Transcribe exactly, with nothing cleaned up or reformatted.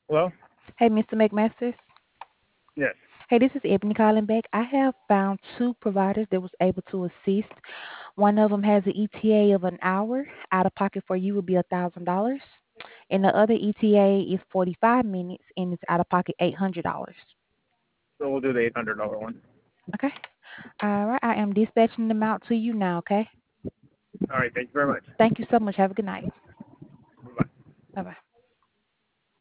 Hello? Hey, mister McMasters. Yes. Hey, this is Ebony calling back. I have found two providers that was able to assist. One of them has an E T A of an hour. Out of pocket for you would be a thousand dollars, and the other E T A is forty-five minutes, and it's out of pocket eight hundred dollars. So we'll do the eight hundred dollar one. Okay. All right. I am dispatching them out to you now. Okay. All right. Thank you very much. Thank you so much. Have a good night. Bye. Bye bye.